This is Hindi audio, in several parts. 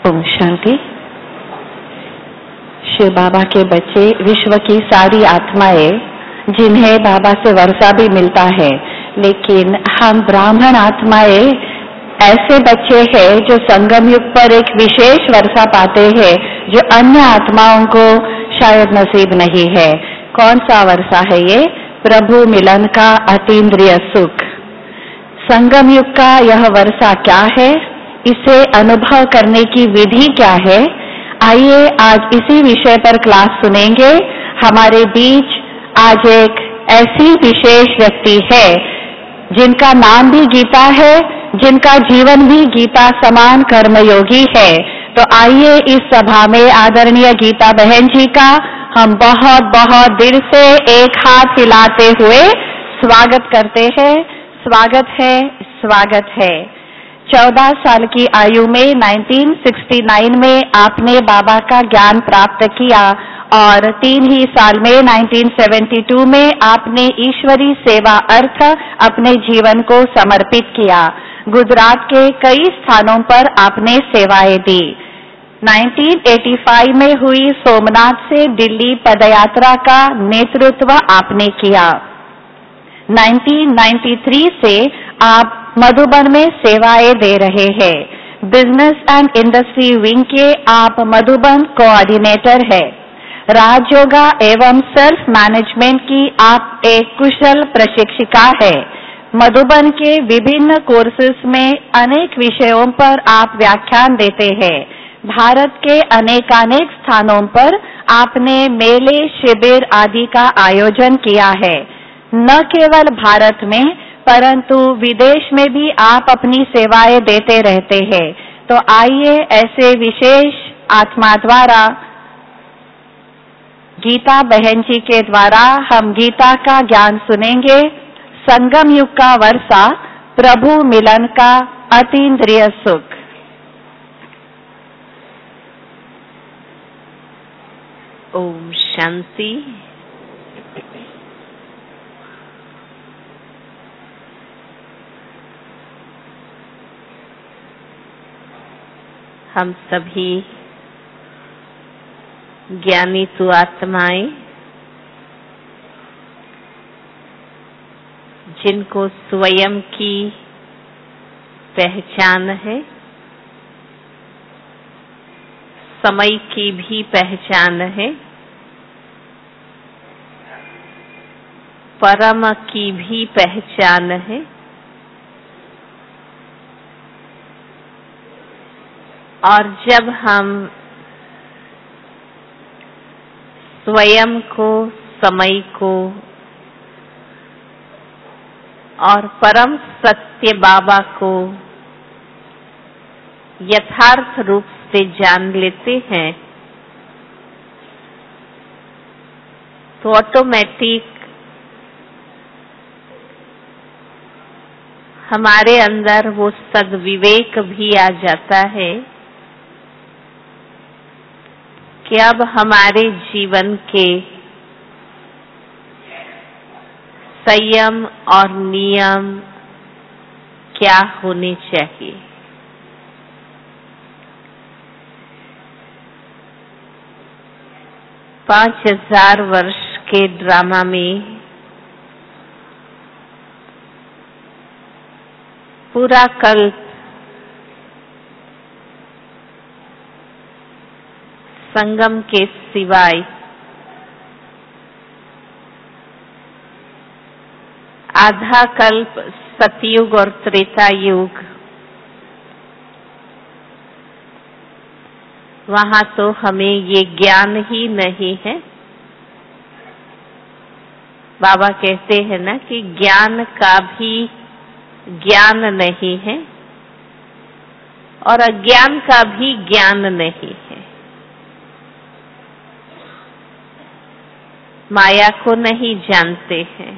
ओम शांति। शिव बाबा के बच्चे, विश्व की सारी आत्माएं जिन्हें बाबा से वर्षा भी मिलता है, लेकिन हम ब्राह्मण आत्माएं ऐसे बच्चे हैं जो संगम युग पर एक विशेष वर्षा पाते हैं जो अन्य आत्माओं को शायद नसीब नहीं है। कौन सा वर्षा है ये? प्रभु मिलन का अतीन्द्रिय सुख। संगम युग का यह वर्षा क्या है? इसे अनुभव करने की विधि क्या है? आइए आज इसी विषय पर क्लास सुनेंगे। हमारे बीच आज एक ऐसी विशेष व्यक्ति है जिनका नाम भी गीता है, जिनका जीवन भी गीता समान कर्मयोगी है। तो आइए इस सभा में आदरणीय गीता बहन जी का हम बहुत बहुत दिल से एक हाथ हिलाते हुए स्वागत करते हैं। स्वागत है, स्वागत है। 14 साल की आयु में 1969 में आपने बाबा का ज्ञान प्राप्त किया और 3 ही साल में 1972 में आपने ईश्वरी सेवा अर्थ अपने जीवन को समर्पित किया। गुजरात के कई स्थानों पर आपने सेवाएं दी। 1985 में हुई सोमनाथ से दिल्ली पदयात्रा का नेतृत्व आपने किया। 1993 से आप मधुबन में सेवाएं दे रहे हैं। बिजनेस एंड इंडस्ट्री विंग के आप मधुबन कोऑर्डिनेटर है। राजयोगा एवं सेल्फ मैनेजमेंट की आप एक कुशल प्रशिक्षिका है। मधुबन के विभिन्न कोर्सेज में अनेक विषयों पर आप व्याख्यान देते हैं। भारत के अनेकानेक स्थानों पर आपने मेले, शिविर आदि का आयोजन किया है। न केवल भारत में परंतु विदेश में भी आप अपनी सेवाएं देते रहते हैं। तो आइए ऐसे विशेष आत्मा द्वारा, गीता बहन जी के द्वारा हम गीता का ज्ञान सुनेंगे। संगम युग का वर्षा, प्रभु मिलन का अतीन्द्रिय सुख। ओम शांति। हम सभी ज्ञानी तु आत्माएं जिनको स्वयं की पहचान है, समय की भी पहचान है, परम की भी पहचान है, और जब हम स्वयं को, समय को और परम सत्य बाबा को यथार्थ रूप से जान लेते हैं तो ऑटोमेटिक हमारे अंदर वो सद्विवेक भी आ जाता है कि अब हमारे जीवन के संयम और नियम क्या होने चाहिए। पांच 5000 वर्ष के ड्रामा में पूरा कल्प संगम के सिवाय आधा कल्प सतयुग और त्रेता युग, वहां तो हमें ये ज्ञान ही नहीं है। बाबा कहते हैं ना कि ज्ञान का भी ज्ञान नहीं है और अज्ञान का भी ज्ञान नहीं है। माया को नहीं जानते हैं,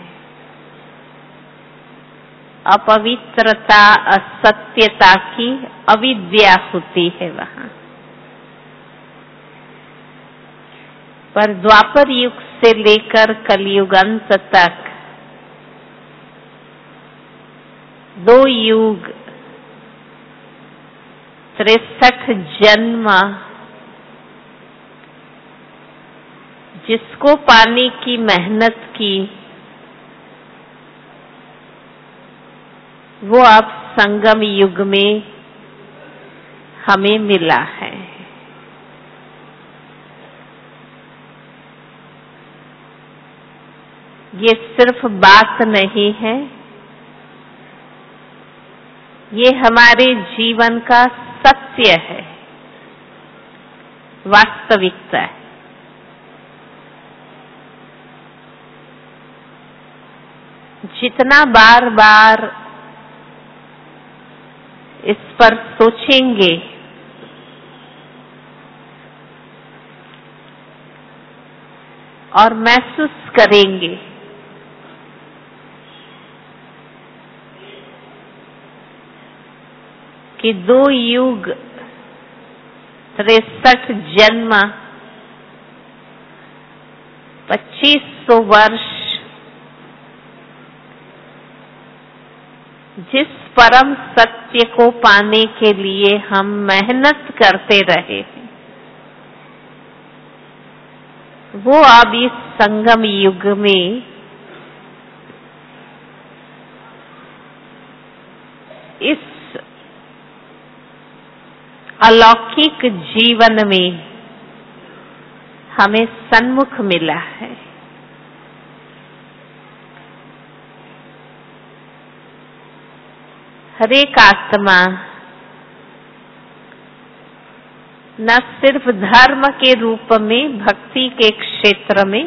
अपवित्रता, असत्यता की अविद्या होती है वहां। पर द्वापर युग से लेकर कलयुग अंत तक 2 युग 63 जन्म जिसको पाने की मेहनत की, वो अब संगम युग में हमें मिला है। ये सिर्फ बात नहीं है, ये हमारे जीवन का सत्य है, वास्तविकता है। जितना बार बार इस पर सोचेंगे, और महसूस करेंगे कि 2 युग 63 जन्म 2500 वर्ष जिस परम सत्य को पाने के लिए हम मेहनत करते रहे, वो अब इस संगम युग में इस अलौकिक जीवन में हमें सन्मुख मिला है। हर एक आत्मा न सिर्फ धर्म के रूप में, भक्ति के क्षेत्र में,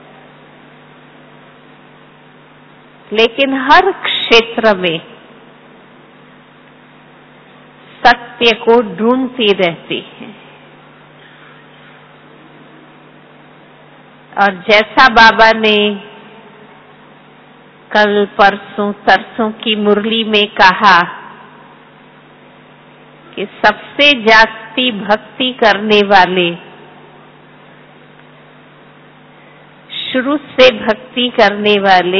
लेकिन हर क्षेत्र में सत्य को ढूंढती रहती है। और जैसा बाबा ने कल परसों तरसों की मुरली में कहा कि सबसे जास्ती भक्ति करने वाले, शुरू से भक्ति करने वाले,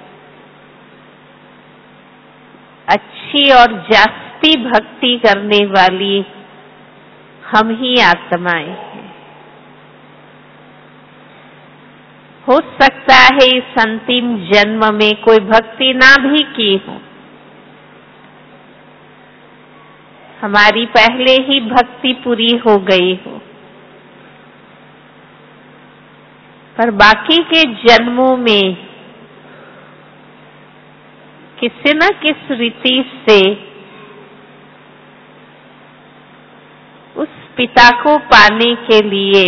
अच्छी और जास्ती भक्ति करने वाली हम ही आत्माएं हैं। हो सकता है इस अंतिम जन्म में कोई भक्ति ना भी की हो, हमारी पहले ही भक्ति पूरी हो गई हो, पर बाकी के जन्मों में किसी न किस रीति से उस पिता को पाने के लिए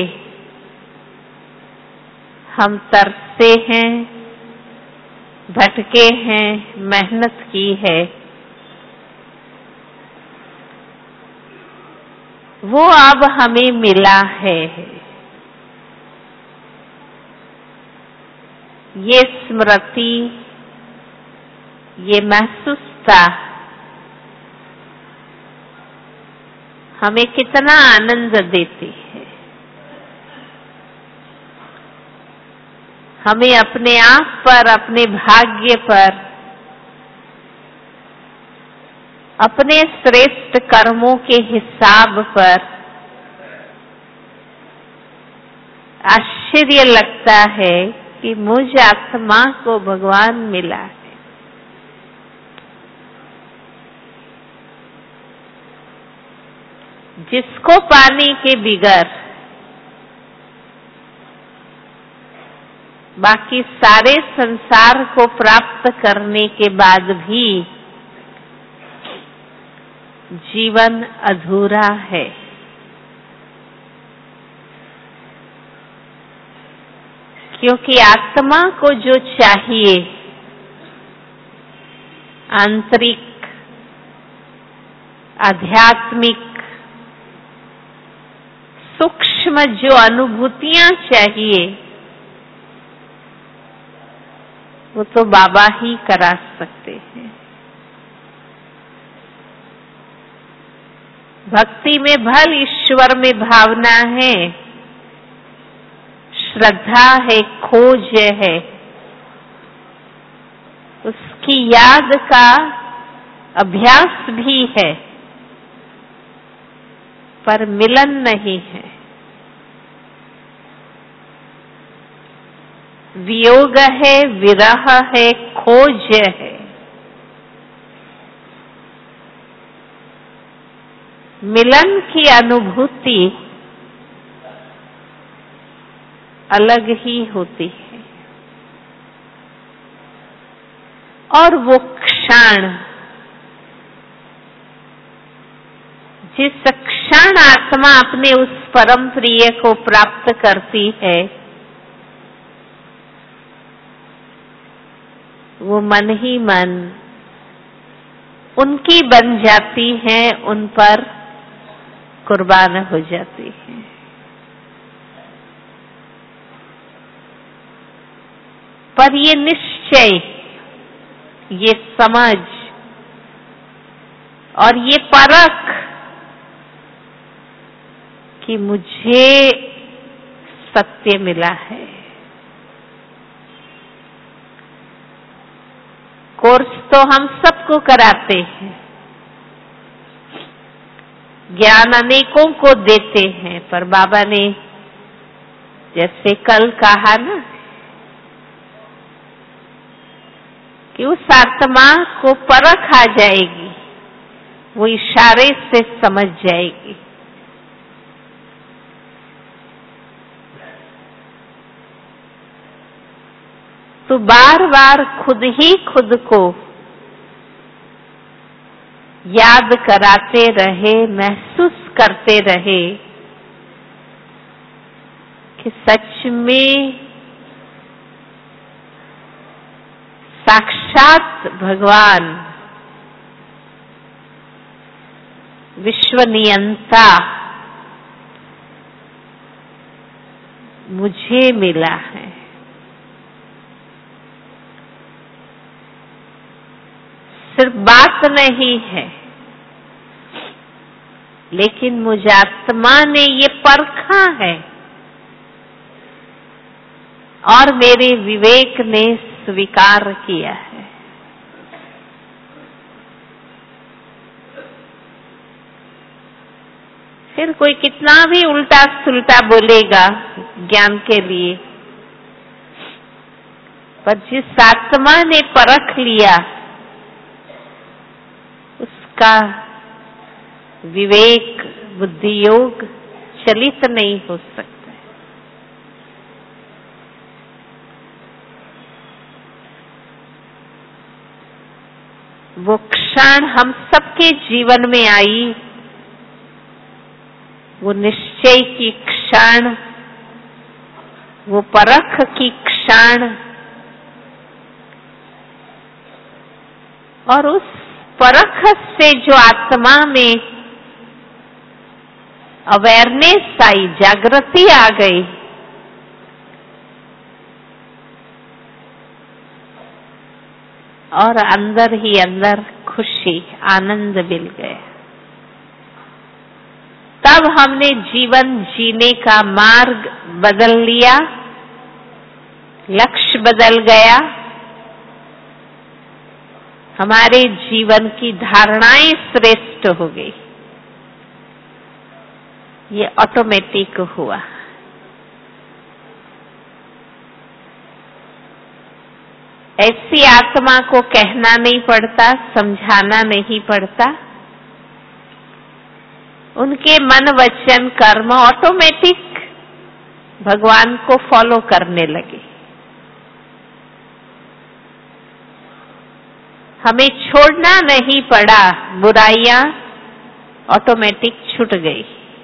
हम तरसे हैं, भटके हैं, मेहनत की है। वो अब हमें मिला है। ये स्मृति, ये महसूसता हमें कितना आनंद देती है। हमें अपने आप पर, अपने भाग्य पर, अपने श्रेष्ठ कर्मों के हिसाब पर आश्चर्य लगता है कि मुझ आत्मा को भगवान मिला है। जिसको पाने के बिगर बाकी सारे संसार को प्राप्त करने के बाद भी जीवन अधूरा है। क्योंकि आत्मा को जो चाहिए, आंतरिक, आध्यात्मिक, सूक्ष्म जो अनुभूतियां चाहिए, वो तो बाबा ही करा सकते हैं। भक्ति में भल ईश्वर में भावना है, श्रद्धा है, खोज है, उसकी याद का अभ्यास भी है, पर मिलन नहीं है। वियोग है, विरह है, खोज है। मिलन की अनुभूति अलग ही होती है और वो क्षण, जिस क्षण आत्मा अपने उस परम प्रिय को प्राप्त करती है, वो मन ही मन उनकी बन जाती है, उन पर कुर्बान हो जाती है। पर ये निश्चय, ये समझ और ये परख कि मुझे सत्य मिला है। कोर्स तो हम सबको कराते हैं, ज्ञान अनेकों को देते हैं, पर बाबा ने जैसे कल कहा ना कि उस आत्मा को परख आ जाएगी, वो इशारे से समझ जाएगी। तो बार बार खुद ही खुद को याद कराते रहे, महसूस करते रहे कि सच में साक्षात भगवान विश्व नियंता मुझे मिला है। सिर्फ बात नहीं है, लेकिन मुझ आत्मा ने ये परखा है और मेरे विवेक ने स्वीकार किया है। फिर कोई कितना भी उल्टा सुल्टा बोलेगा ज्ञान के लिए, पर जिस आत्मा ने परख लिया उसका विवेक, बुद्धि योग चलित नहीं हो सकता। वो क्षण हम सबके जीवन में आई, वो निश्चय की क्षण, वो परख की क्षण, और उस परख से जो आत्मा में अवेयरनेस आई, जागृति आ गई, और अंदर ही अंदर खुशी, आनंद मिल गया। तब हमने जीवन जीने का मार्ग बदल लिया, लक्ष्य बदल गया, हमारे जीवन की धारणाएं श्रेष्ठ हो गई। ये ऑटोमेटिक हुआ। ऐसी आत्मा को कहना नहीं पड़ता, समझाना नहीं पड़ता, उनके मन वचन कर्म ऑटोमेटिक भगवान को फॉलो करने लगे। हमें छोड़ना नहीं पड़ा, बुराइयां ऑटोमेटिक छूट गई।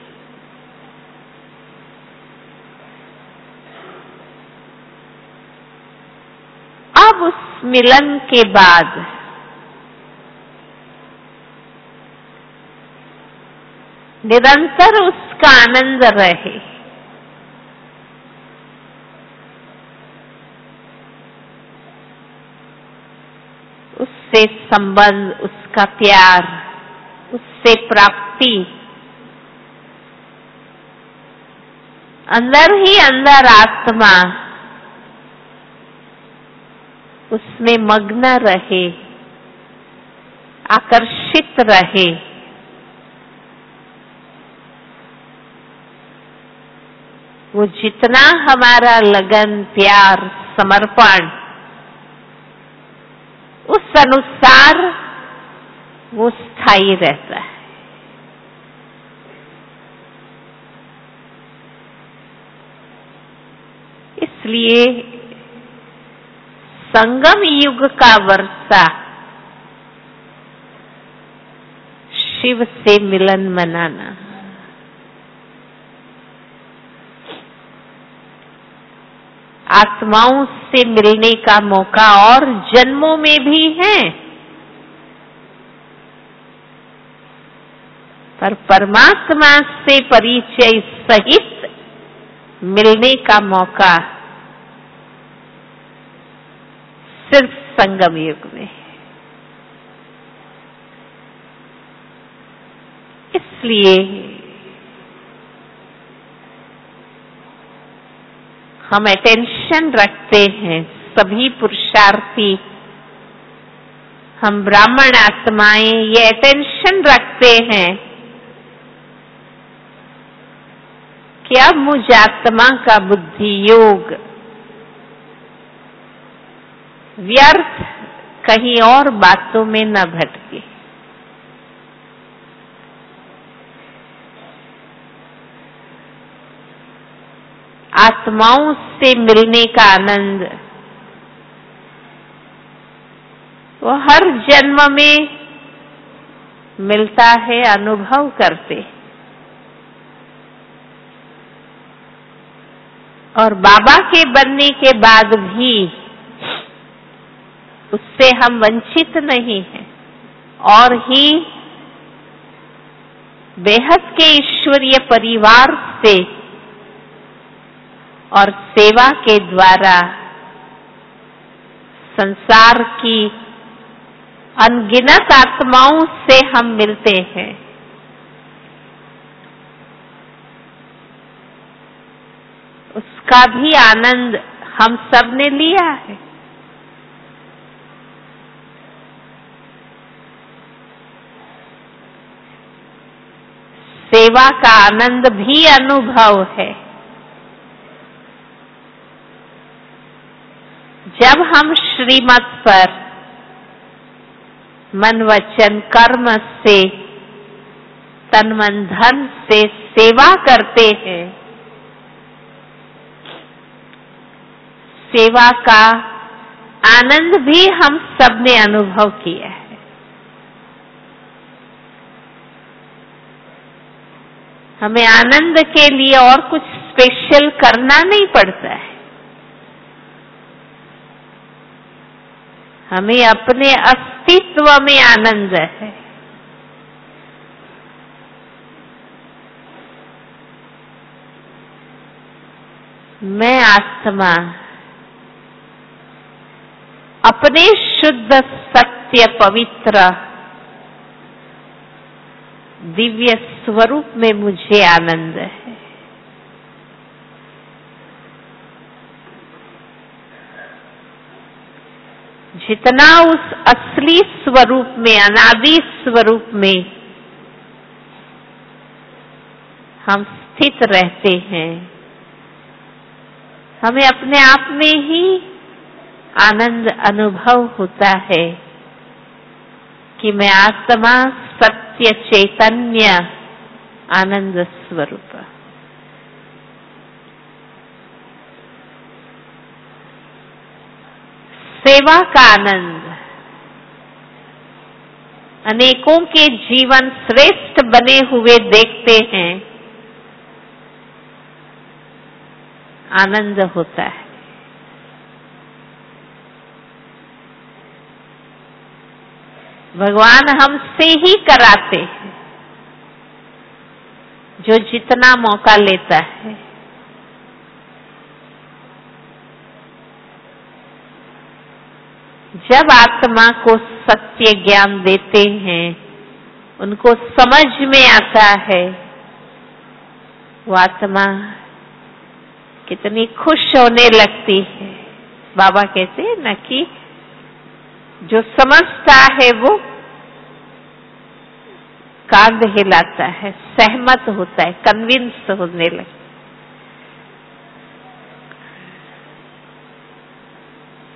अब उस मिलन के बाद निरंतर उसका आनंद रहे। उससे संबंध, उसका प्यार, उससे प्राप्ति अंदर ही अंदर आत्मा उसमें मग्न रहे, आकर्षित रहे। वो जितना हमारा लगन, प्यार, समर्पण, उस अनुसार वो स्थायी रहता है। इसलिए संगम युग का वर्षा शिव से मिलन मनाना, आत्माओं से मिलने का मौका और जन्मों में भी है, पर परमात्मा से परिचय सहित मिलने का मौका सिर्फ संगम युग में है। इसलिए हम अटेंशन रखते हैं, सभी पुरुषार्थी, हम ब्राह्मण आत्माएं ये अटेंशन रखते हैं कि अब मुझ आत्मा का बुद्धि योग व्यर्थ कहीं और बातों में न भटके। आत्माओं से मिलने का आनंद वो हर जन्म में मिलता है, अनुभव करते। और बाबा के बनने के बाद भी उससे हम वंचित नहीं हैं, और ही बेहद के ईश्वरीय परिवार से और सेवा के द्वारा संसार की अनगिनत आत्माओं से हम मिलते हैं। उसका भी आनंद हम सब ने लिया है। सेवा का आनंद भी अनुभव है। जब हम श्रीमत पर मन वचन कर्म से, तन मन धन से सेवा करते हैं, सेवा का आनंद भी हम सब ने अनुभव किया है। हमें आनंद के लिए और कुछ स्पेशल करना नहीं पड़ता है। हमें अपने अस्तित्व में आनंद है। मैं आत्मा अपने शुद्ध सत्य पवित्र दिव्य स्वरूप में मुझे आनंद है। जितना उस असली स्वरूप में, अनादि स्वरूप में हम स्थित रहते हैं, हमें अपने आप में ही आनंद अनुभव होता है कि मैं आत्मा सत्य चैतन्य आनंद स्वरूप। सेवा का आनंद अनेकों के जीवन श्रेष्ठ बने हुए देखते हैं, आनंद होता है। भगवान हमसे ही कराते हैं, जो जितना मौका लेता है। जब आत्मा को सत्य ज्ञान देते हैं, उनको समझ में आता है, वो आत्मा कितनी खुश होने लगती है। बाबा कहते हैं न कि जो समझता है वो कांध हिलाता है, सहमत होता है, कन्विंस होने लगता है।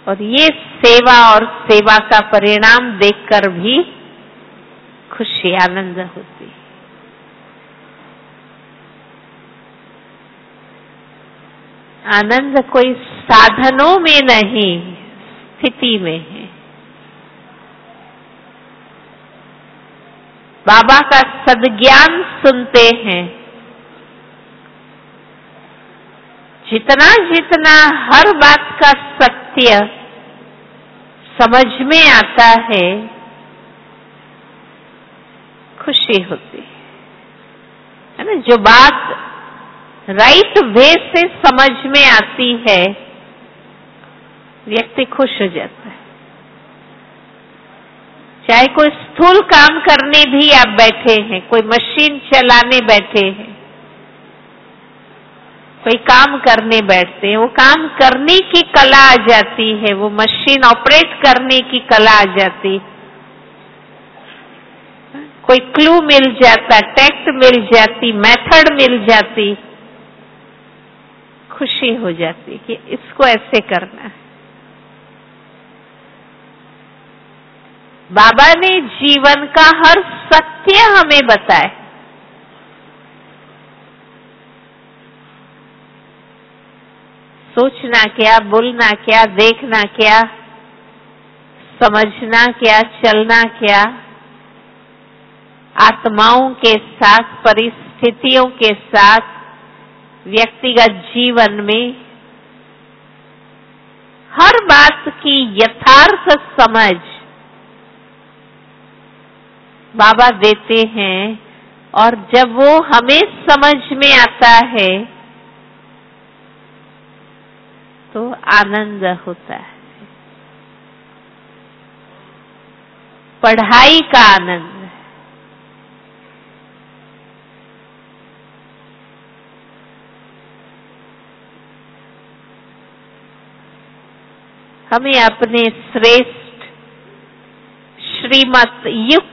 और ये सेवा और सेवा का परिणाम देखकर भी खुशी आनंद होती। आनंद कोई साधनों में नहीं, स्थिति में है। बाबा का सद्ज्ञान सुनते हैं, जितना जितना हर बात का सत्य समझ में आता है, खुशी होती है ना। जो बात राइट वे से समझ में आती है, व्यक्ति खुश हो जाता है। चाहे कोई स्थूल काम करने भी आप बैठे हैं, कोई मशीन चलाने बैठे हैं, कोई काम करने बैठते हैं, वो काम करने की कला आ जाती है, वो मशीन ऑपरेट करने की कला आ जाती, कोई क्लू मिल जाता, टेक्ट मिल जाती, मेथड मिल जाती, खुशी हो जाती कि इसको ऐसे करना है। बाबा ने जीवन का हर सत्य हमें बताया। सोचना क्या, बोलना क्या, देखना क्या, समझना क्या, चलना क्या, आत्माओं के साथ, परिस्थितियों के साथ, व्यक्तिगत जीवन में हर बात की यथार्थ समझ बाबा देते हैं। और जब वो हमें समझ में आता है तो आनंद होता है। पढ़ाई का आनंद, हमें अपने श्रेष्ठ श्रीमत युक्त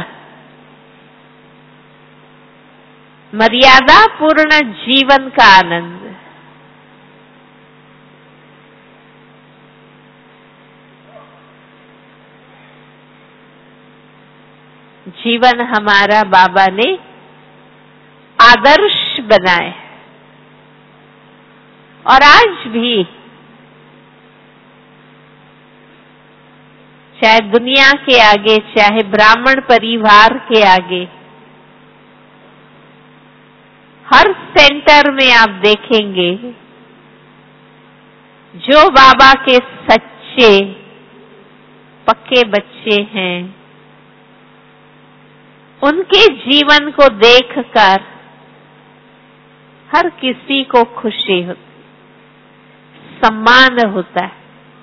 मर्यादा पूर्ण जीवन का आनंद, जीवन हमारा बाबा ने आदर्श बनाए और आज भी चाहे दुनिया के आगे, चाहे ब्राह्मण परिवार के आगे, हर सेंटर में आप देखेंगे जो बाबा के सच्चे पक्के बच्चे हैं, उनके जीवन को देखकर हर किसी को खुशी होती, सम्मान होता है।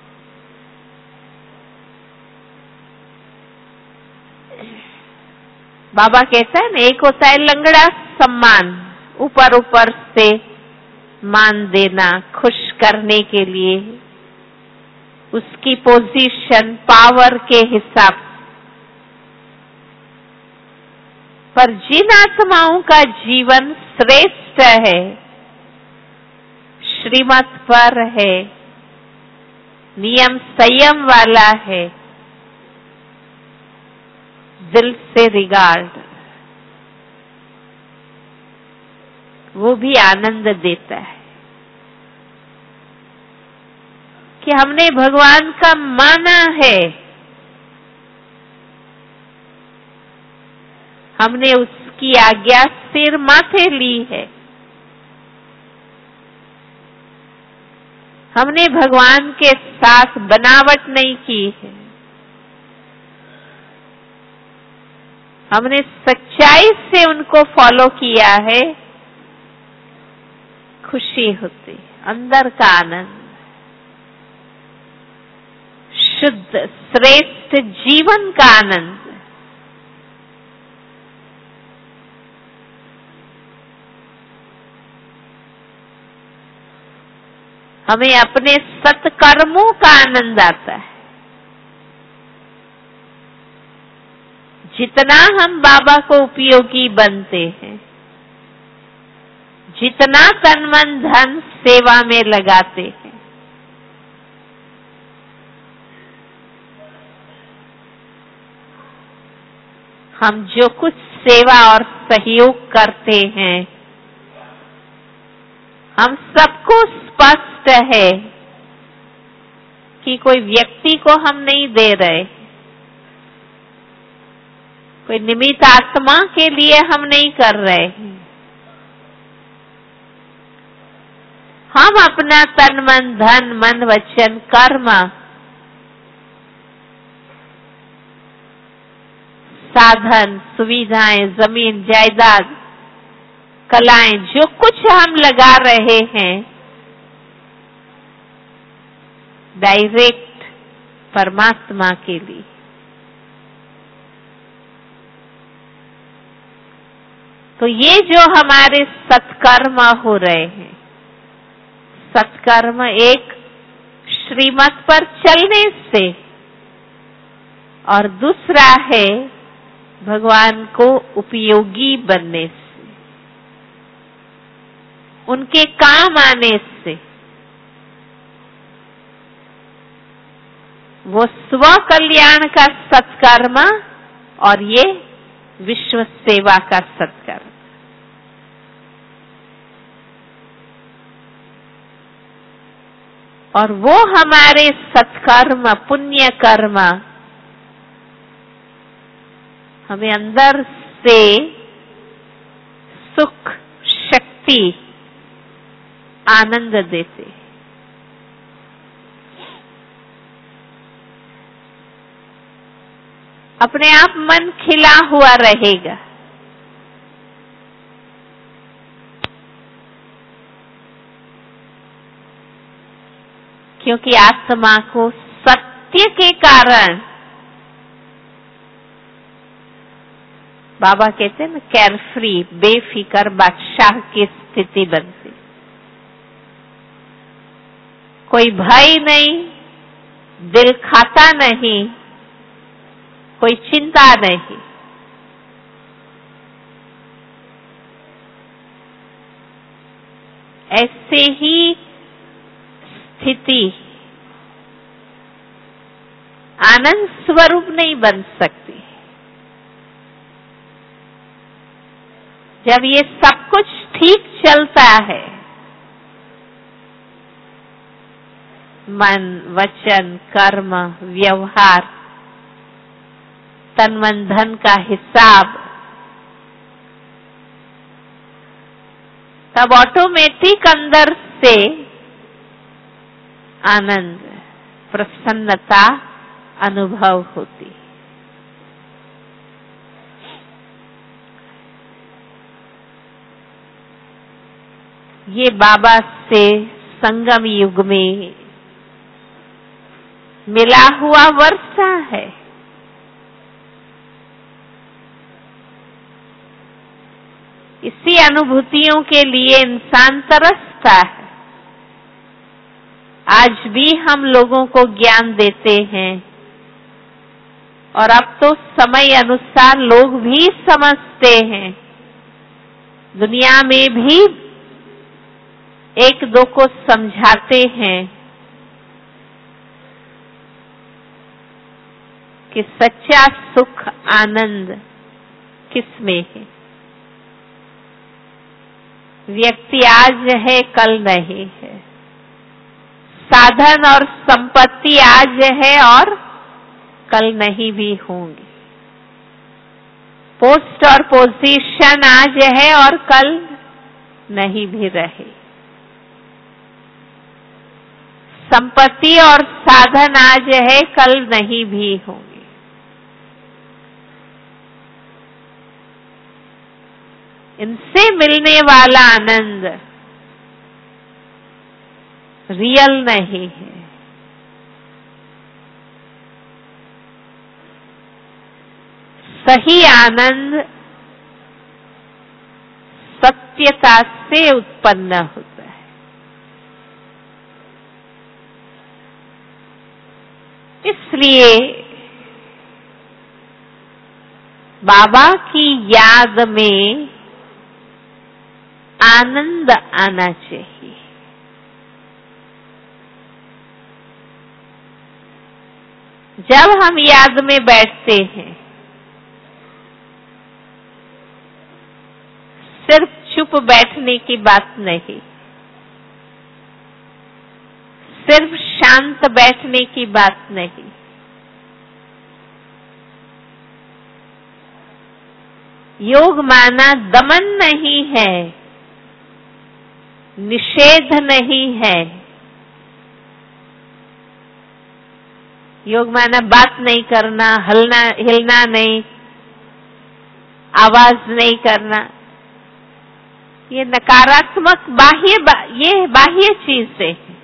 बाबा कहता है ना, एक होता है लंगड़ा सम्मान, ऊपर ऊपर से मान देना खुश करने के लिए, उसकी पोजीशन पावर के हिसाब से। पर जिन आत्माओं का जीवन श्रेष्ठ है, श्रीमत पर है, नियम संयम वाला है, दिल से रिगार्ड, वो भी आनंद देता है कि हमने भगवान का माना है, हमने उसकी आज्ञा सिर माथे ली है, हमने भगवान के साथ बनावट नहीं की है, हमने सच्चाई से उनको फॉलो किया है। खुशी होती, अंदर का आनंद, शुद्ध श्रेष्ठ जीवन का आनंद। हमें अपने सत्कर्मों का आनंद आता है। जितना हम बाबा को उपयोगी बनते हैं, जितना तन मन धन सेवा में लगाते हैं, हम जो कुछ सेवा और सहयोग करते हैं, हम सबको स्पष्ट है कि कोई व्यक्ति को हम नहीं दे रहे, कोई निमित्त आत्मा के लिए हम नहीं कर रहे। हम अपना तन मन धन मन वचन कर्म साधन सुविधाएं जमीन जायदाद कलाएं जो कुछ हम लगा रहे हैं, डायरेक्ट परमात्मा के लिए। तो ये जो हमारे सत्कर्म हो रहे हैं, सत्कर्म एक श्रीमत पर चलने से, और दूसरा है भगवान को उपयोगी बनने से, उनके काम आने से। वो स्व कल्याण का सत्कर्म और ये विश्व सेवा का सत्कर्म। और वो हमारे सत्कर्म पुण्य कर्म हमें अंदर से सुख शक्ति आनंद देते। अपने आप मन खिला हुआ रहेगा। क्योंकि आत्मा को सत्य के कारण, बाबा कहते हैं ना, केयरफ्री बेफिक्र बादशाह की स्थिति बनती। कोई भय नहीं, दिल खाता नहीं, कोई चिंता नहीं। ऐसे ही स्थिति आनंद स्वरूप नहीं बन सकती जब ये सब कुछ ठीक चलता है। मन वचन कर्म व्यवहार तन मन धन का हिसाब, तब ऑटोमेटिक अंदर से आनंद प्रसन्नता अनुभव होती। ये बाबा से संगम युग में मिला हुआ वर्षा है। इसी अनुभूतियों के लिए इंसान तरसता है। आज भी हम लोगों को ज्ञान देते हैं, और अब तो समय अनुसार लोग भी समझते हैं। दुनिया में भी एक दो को समझाते हैं कि सच्चा सुख आनंद किसमें है। व्यक्ति आज है कल नहीं है, साधन और संपत्ति आज है और कल नहीं भी होंगी, पोस्ट और पोजीशन आज है और कल नहीं भी रहे। संपत्ति और साधन आज है कल नहीं भी होंगे। इनसे मिलने वाला आनंद रियल नहीं है। सही आनंद सत्यता से उत्पन्न होता है। इसलिए बाबा की याद में आनंद आना चाहिए। जब हम याद में बैठते हैं सिर्फ चुप बैठने की बात नहीं, सिर्फ शांत बैठने की बात नहीं। योग माना दमन नहीं है, निषेध नहीं है। योग माना बात नहीं करना, हिलना नहीं, आवाज नहीं करना। ये नकारात्मक ये बाह्य चीजें हैं।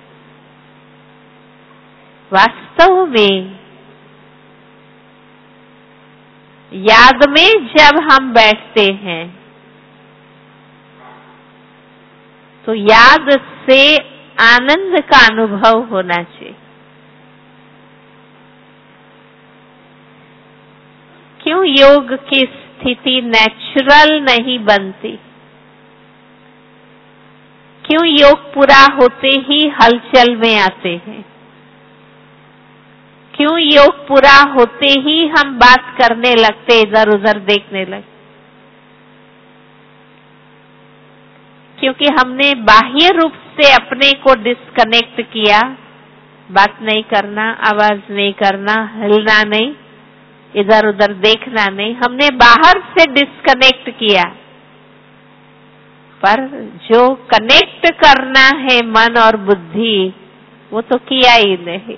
वास्तव में याद में जब हम बैठते हैं तो याद से आनंद का अनुभव होना चाहिए। क्यों योग की स्थिति नेचुरल नहीं बनती? क्यों योग पूरा होते ही हलचल में आते हैं? क्यों योग पूरा होते ही हम बात करने लगते, इधर उधर देखने लगते? क्योंकि हमने बाह्य रूप से अपने को डिस्कनेक्ट किया। बात नहीं करना, आवाज नहीं करना, हिलना नहीं, इधर उधर देखना नहीं, हमने बाहर से डिस्कनेक्ट किया। पर जो कनेक्ट करना है मन और बुद्धि, वो तो किया ही नहीं।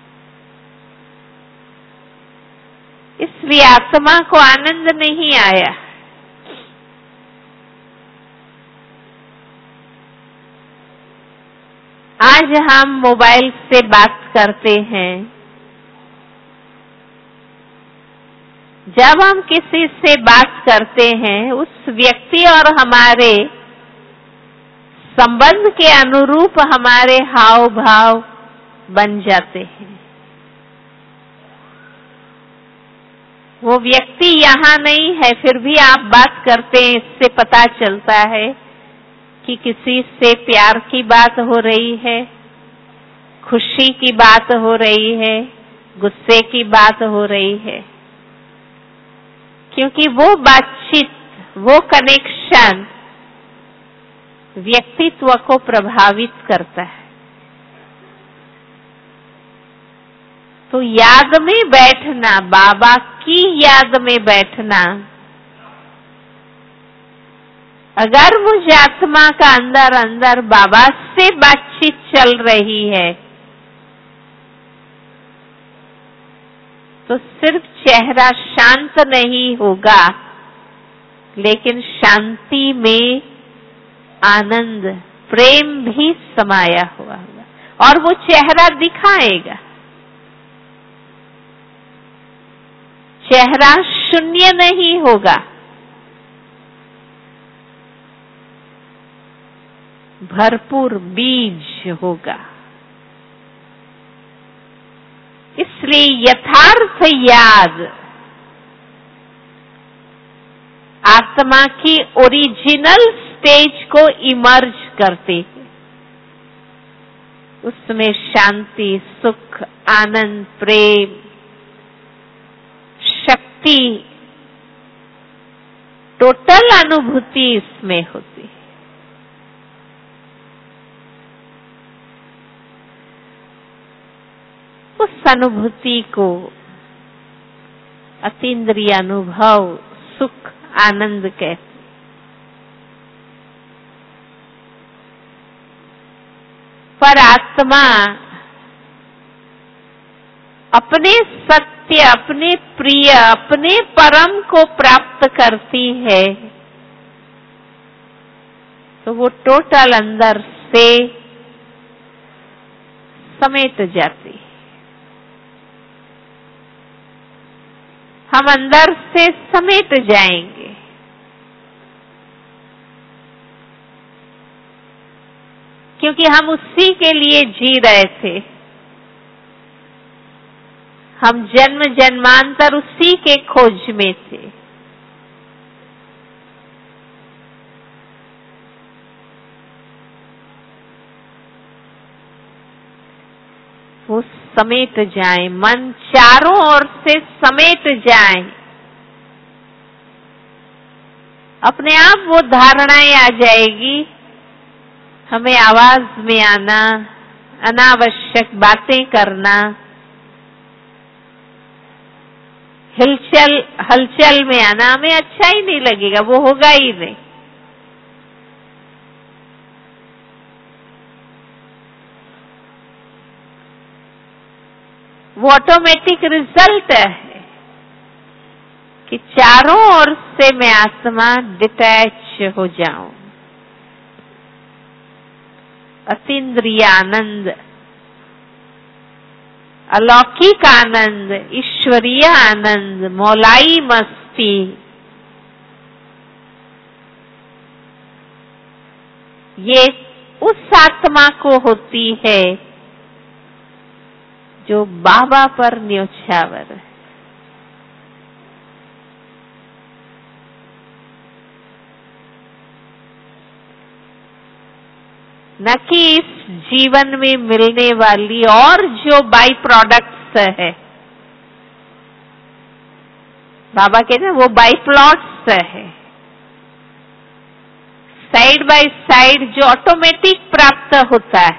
इसलिए आत्मा को आनंद नहीं आया। आज हम मोबाइल से बात करते हैं। जब हम किसी से बात करते हैं, उस व्यक्ति और हमारे संबंध के अनुरूप हमारे हाव भाव बन जाते हैं। वो व्यक्ति यहाँ नहीं है, फिर भी आप बात करते हैं। इससे पता चलता है कि किसी से प्यार की बात हो रही है, खुशी की बात हो रही है, गुस्से की बात हो रही है। क्योंकि वो बातचीत, वो कनेक्शन व्यक्तित्व को प्रभावित करता है। तो याद में बैठना, बाबा की याद में बैठना, अगर मुझ आत्मा का अंदर अंदर बाबा से बातचीत चल रही है, तो सिर्फ चेहरा शांत नहीं होगा, लेकिन शांति में आनंद, प्रेम भी समाया हुआ होगा और वो चेहरा दिखाएगा। चेहरा शून्य नहीं होगा, भरपूर बीज होगा। इसलिए यथार्थ याद आत्मा की ओरिजिनल स्टेज को इमर्ज करती है। उसमें शांति, सुख, आनंद, प्रेम, शक्ति, टोटल अनुभूति इसमें होती है। उस अनुभूति को अतीन्द्रिय अनुभव, सुख, आनंद कहते। पर आत्मा अपने सत्य, अपने प्रिय, अपने परम को प्राप्त करती है, तो वो टोटल अंदर से समेट जाती है। हम अंदर से समेट जाएंगे। क्योंकि हम उसी के लिए जी रहे थे। हम जन्म जन्मांतर उसी के खोज में थे। वो समेट जाए, मन चारों ओर से समेट जाए। अपने आप वो धारणाएं आ जाएगी। हमें आवाज में आना, अनावश्यक बातें करना, हलचल में आना हमें अच्छा ही नहीं लगेगा, वो होगा ही नहीं। वो ऑटोमेटिक रिजल्ट है कि चारों ओर से मैं आत्मा डिटैच हो जाऊं। अतीन्द्रिय आनंद, अलौकिक आनंद, ईश्वरीय आनंद, मौलाई मस्ती, ये उस आत्मा को होती है जो बाबा पर न्योछावर है। न कि इस जीवन में मिलने वाली और जो बाई प्रोडक्ट्स है, बाबा कहते हैं वो बाई प्लॉट्स है, साइड बाय साइड जो ऑटोमेटिक प्राप्त होता है।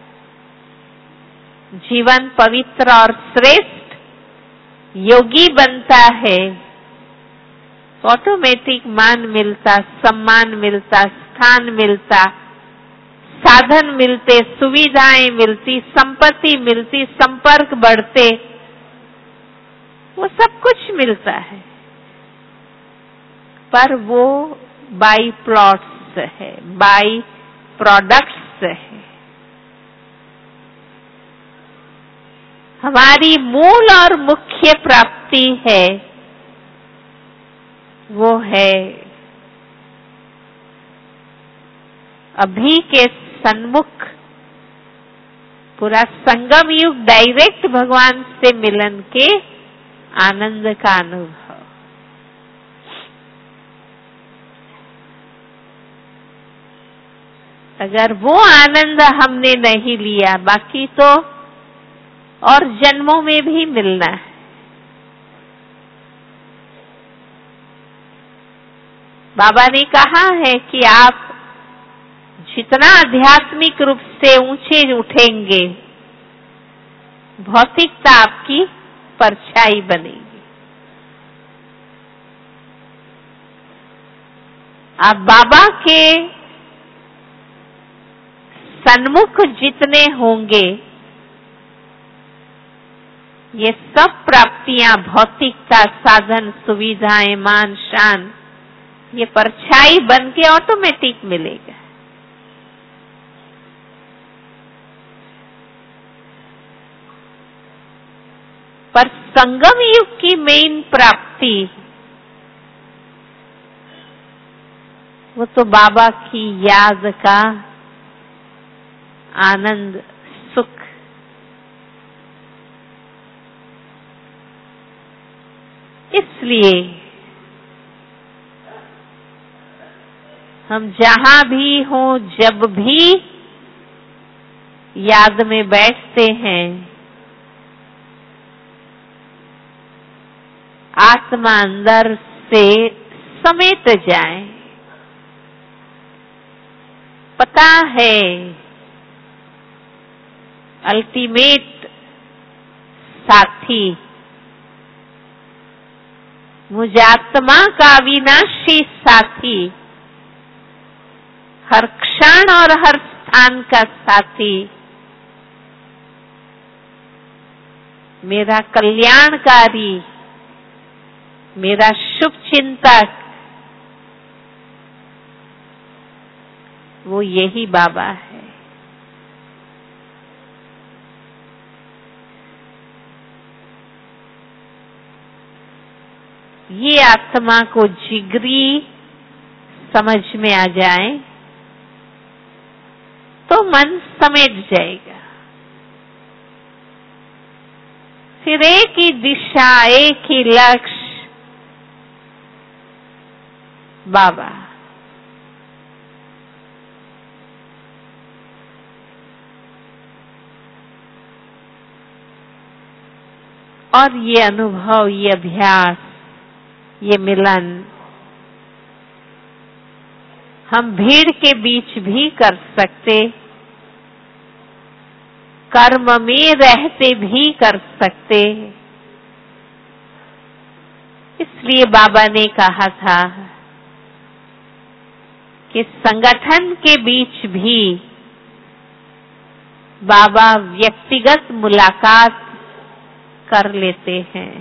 जीवन पवित्र और श्रेष्ठ योगी बनता है तो ऑटोमेटिक मान मिलता, सम्मान मिलता, स्थान मिलता, साधन मिलते, सुविधाएं मिलती, संपत्ति मिलती, संपर्क बढ़ते, वो सब कुछ मिलता है। पर वो बाई प्लॉट्स है, बाई प्रोडक्ट्स है। हमारी मूल और मुख्य प्राप्ति है वो है अभी के सन्मुख पूरा संगम युग डायरेक्ट भगवान से मिलन के आनंद का अनुभव। अगर वो आनंद हमने नहीं लिया, बाकी तो और जन्मों में भी मिलना है। बाबा ने कहा है कि आप जितना आध्यात्मिक रूप से ऊंचे उठेंगे, भौतिकता आपकी परछाई बनेगी। आप बाबा के सन्मुख जितने होंगे, ये सब प्राप्तियां, भौतिकता, साधन, सुविधाएं, मान शान, ये परछाई बन के ऑटोमेटिक मिलेगा। पर संगम युग की मेन प्राप्ति वो तो बाबा की याद का आनंद, सुख। इसलिए हम जहां भी हों, जब भी याद में बैठते हैं, आत्मा अंदर से समेट जाए। पता है अल्टीमेट साथी मुझ आत्मा का अविनाशी साथी, हर क्षण और हर स्थान का साथी, मेरा कल्याणकारी, मेरा शुभ चिंतक, वो यही बाबा है। ये आत्मा को जिगरी समझ में आ जाए तो मन समेट जाएगा। फिर एक ही दिशा, एक ही लक्ष्य, बाबा। और ये अनुभव, ये अभ्यास, ये मिलन हम भीड़ के बीच भी कर सकते, कर्म में रहते भी कर सकते। इसलिए बाबा ने कहा था कि संगठन के बीच भी बाबा व्यक्तिगत मुलाकात कर लेते हैं।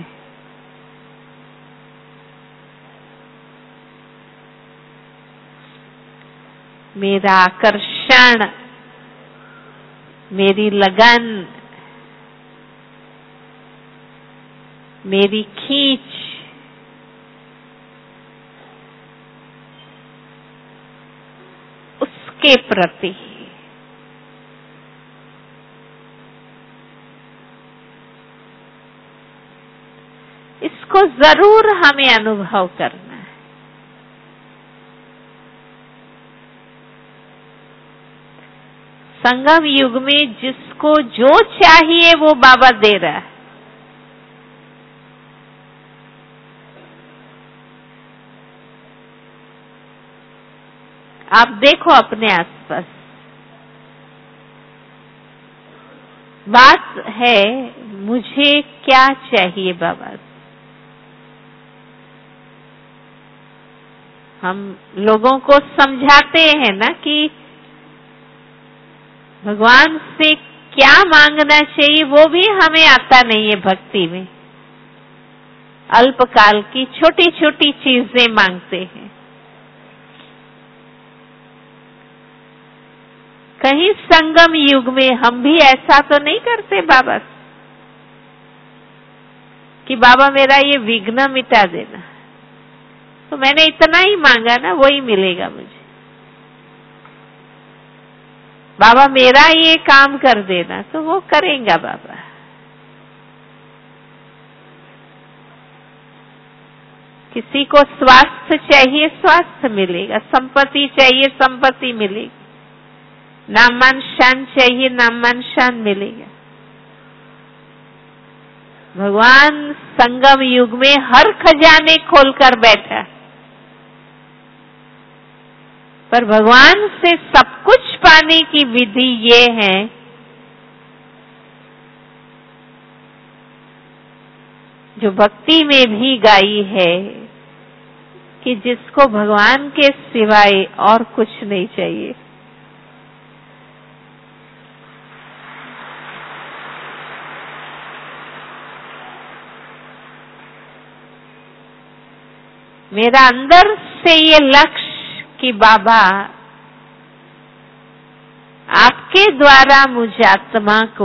मेरा आकर्षण, मेरी लगन, मेरी खींच उसके प्रति इसको जरूर हमें अनुभव करना है। संगम युग में जिसको जो चाहिए वो बाबा दे रहा है। आप देखो अपने आसपास, बात है मुझे क्या चाहिए बाबा। हम लोगों को समझाते हैं ना कि भगवान से क्या मांगना चाहिए, वो भी हमें आता नहीं है भक्ति में। अल्पकाल की छोटी छोटी चीजें मांगते हैं। कहीं संगम युग में हम भी ऐसा तो नहीं करते बाबा कि बाबा मेरा ये विघ्न मिटा देना, तो मैंने इतना ही मांगा ना, वही मिलेगा मुझे। बाबा मेरा ये काम कर देना, तो वो करेगा बाबा। किसी को स्वास्थ्य चाहिए, स्वास्थ्य मिलेगा। संपत्ति चाहिए, संपत्ति मिलेगी। नामान शान चाहिए, नामान शान मिलेगा। भगवान संगम युग में हर खजाने खोलकर बैठा, पर भगवान से सब कुछ पाने की विधि ये है जो भक्ति में भी गाई है कि जिसको भगवान के सिवाय और कुछ नहीं चाहिए। मेरा अंदर से ये लक्ष्य कि बाबा आपके द्वारा मुझ आत्मा को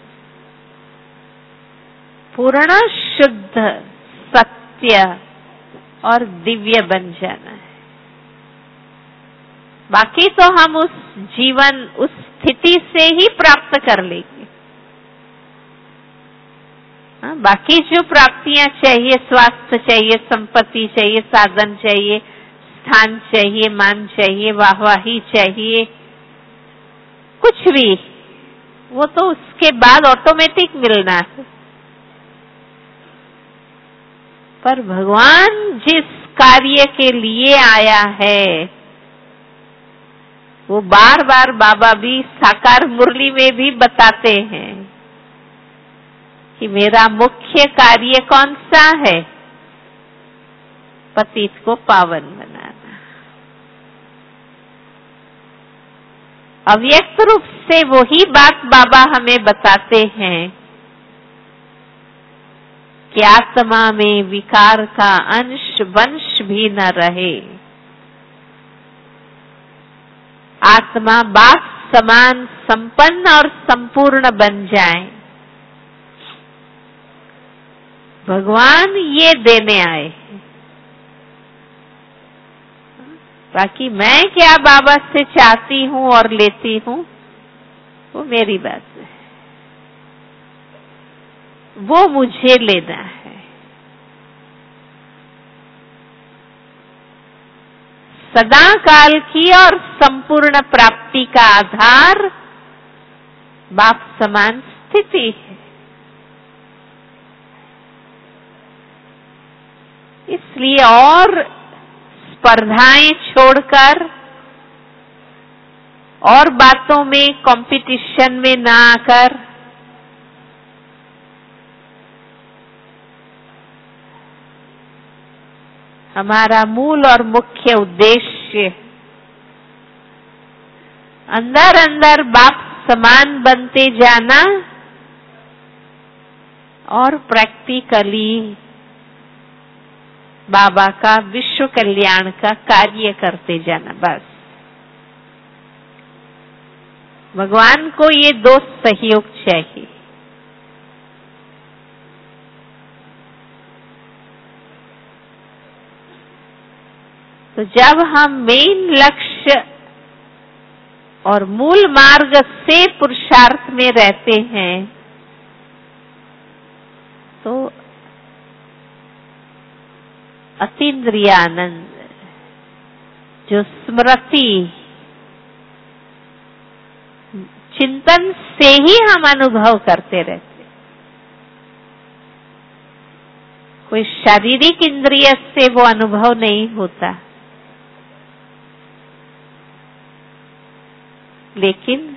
पूर्ण शुद्ध, सत्य और दिव्य बन जाना है। बाकी तो हम उस जीवन, उस स्थिति से ही प्राप्त कर लेंगे। बाकी जो प्राप्तियां चाहिए, स्वास्थ्य चाहिए, संपत्ति चाहिए, साधन चाहिए, स्थान चाहिए, मान चाहिए, वाहवाही चाहिए, कुछ भी, वो तो उसके बाद ऑटोमेटिक मिलना है। पर भगवान जिस कार्य के लिए आया है, वो बार बार बाबा भी साकार मुरली में भी बताते हैं कि मेरा मुख्य कार्य कौन सा है? पतित को पावन बनाना। अव्यक्त रूप से वही बात बाबा हमें बताते हैं कि आत्मा में विकार का अंश वंश भी न रहे। आत्मा बाप समान संपन्न और संपूर्ण बन जाए। भगवान ये देने आए। बाकी मैं क्या बाबा से चाहती हूँ और लेती हूँ, वो मेरी बात है, वो मुझे लेना है। सदा काल की और संपूर्ण प्राप्ति का आधार बाप समान स्थिति है। इसलिए और स्पर्धाएं छोड़कर और बातों में कंपटीशन में ना आकर हमारा मूल और मुख्य उद्देश्य अंदर अंदर बाप समान बनते जाना और प्रैक्टिकली बाबा का विश्व कल्याण का कार्य करते जाना। बस भगवान को ये दो सहयोग चाहिए। तो जब हम मेन लक्ष्य और मूल मार्ग से पुरुषार्थ में रहते हैं तो अतीन्द्रिय आनंद जो स्मृति चिंतन से ही हम अनुभव करते रहते, कोई शारीरिक इंद्रिय से वो अनुभव नहीं होता, लेकिन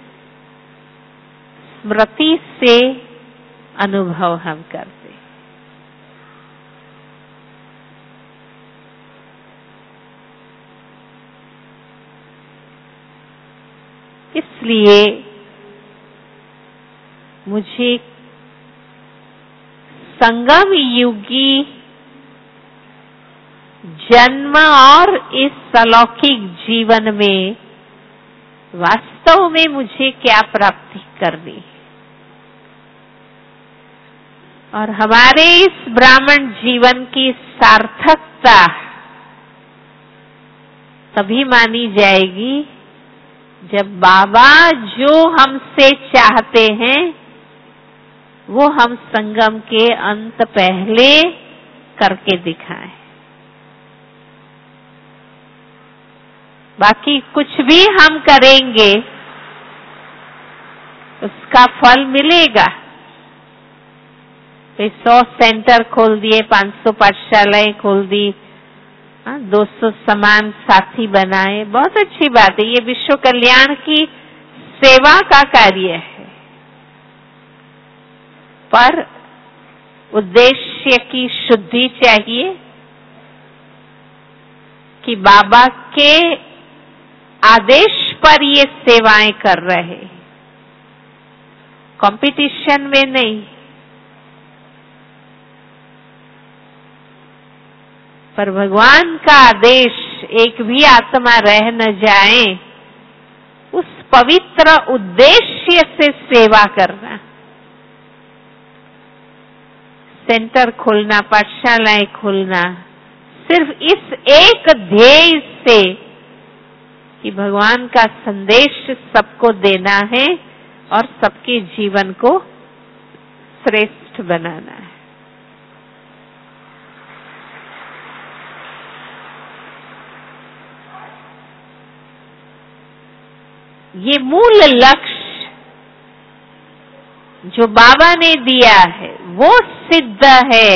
स्मृति से अनुभव हम करते। इसलिए मुझे संगम युगी जन्म और इस अलौकिक जीवन में वास्तव में मुझे क्या प्राप्ति करनी है, और हमारे इस ब्राह्मण जीवन की सार्थकता तभी मानी जाएगी जब बाबा जो हमसे चाहते हैं वो हम संगम के अंत पहले करके दिखाएं। बाकी कुछ भी हम करेंगे उसका फल मिलेगा। 100 सेंटर खोल दिए, 500 पाठशालाएं खोल दी, 200 समान साथी बनाए, बहुत अच्छी बात है। ये विश्व कल्याण की सेवा का कार्य है, पर उद्देश्य की शुद्धि चाहिए कि बाबा के आदेश पर ये सेवाएं कर रहे, कंपटीशन में नहीं। पर भगवान का आदेश एक भी आत्मा रह न जाए उस पवित्र उद्देश्य से सेवा करना, सेंटर खोलना, पाठशालाएं खोलना, सिर्फ इस एक ध्येय से कि भगवान का संदेश सबको देना है और सबके जीवन को श्रेष्ठ बनाना है। ये मूल लक्ष्य जो बाबा ने दिया है वो सिद्ध है